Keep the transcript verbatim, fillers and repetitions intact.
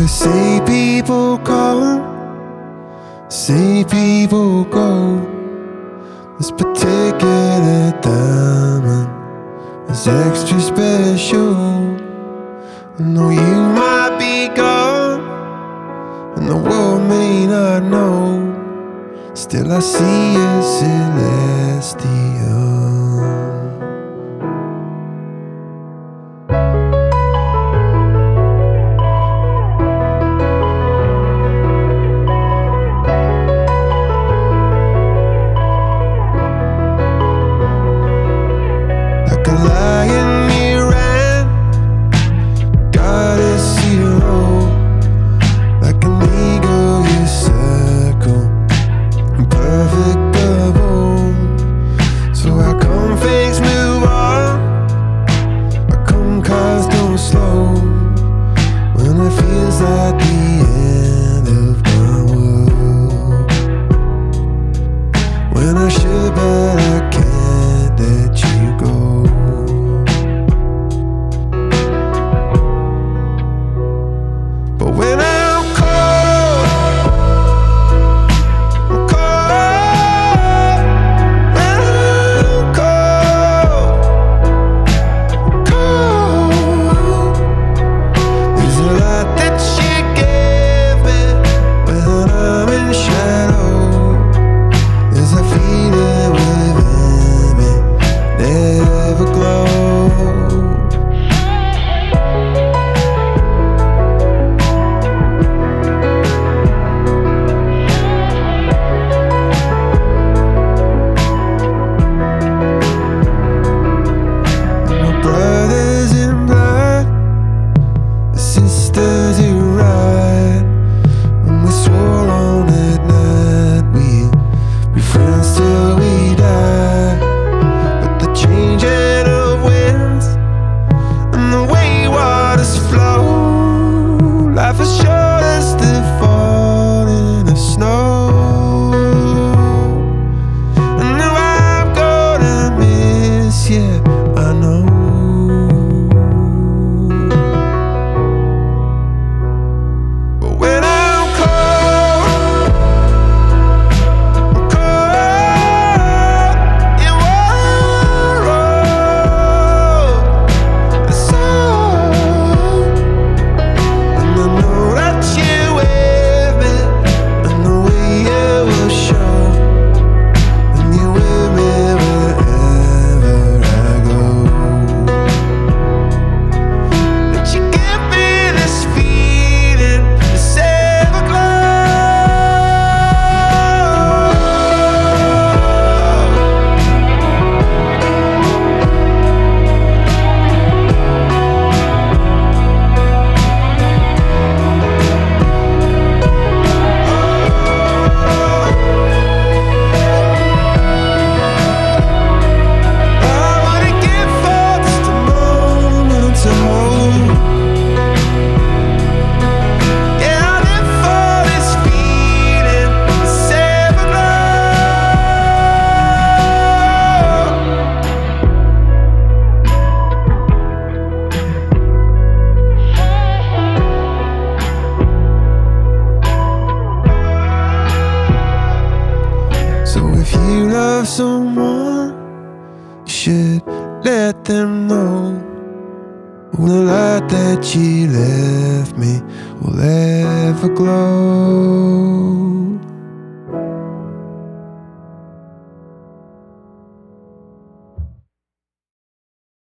they say people come, say people go. This particular diamond is extra special. I know you might be gone, and the world may not know. Still I see you celestial. Like a lion you ran, goddess hero. Like an eagle you circle, perfect bubble. So how come things move on? How come cars don't slow when it feels like the end of my world? When I should, but I can't let you go. But when I'm cold, I'm cold. When I'm cold, cold. There's a lot that you give me when I'm in shadow. There's a feeling within me, never glow. My brothers in blood, sisters who ride. When we swore on that night we'd be friends till we die. But the changing of winds and the way waters flow, life is short as the falling of snow. And now I'm gonna miss you, I know. But when I'm cold, I'm cold. You are all the soul. And I know that you with me, and the way you will show. And you with me wherever I go. That you give me this feeling, this I wouldn't give for just a moment to hold. Yeah, I live for this feeling, this everglow. So if you love someone, you should let them know. Oh, the light that you left me will ever glow.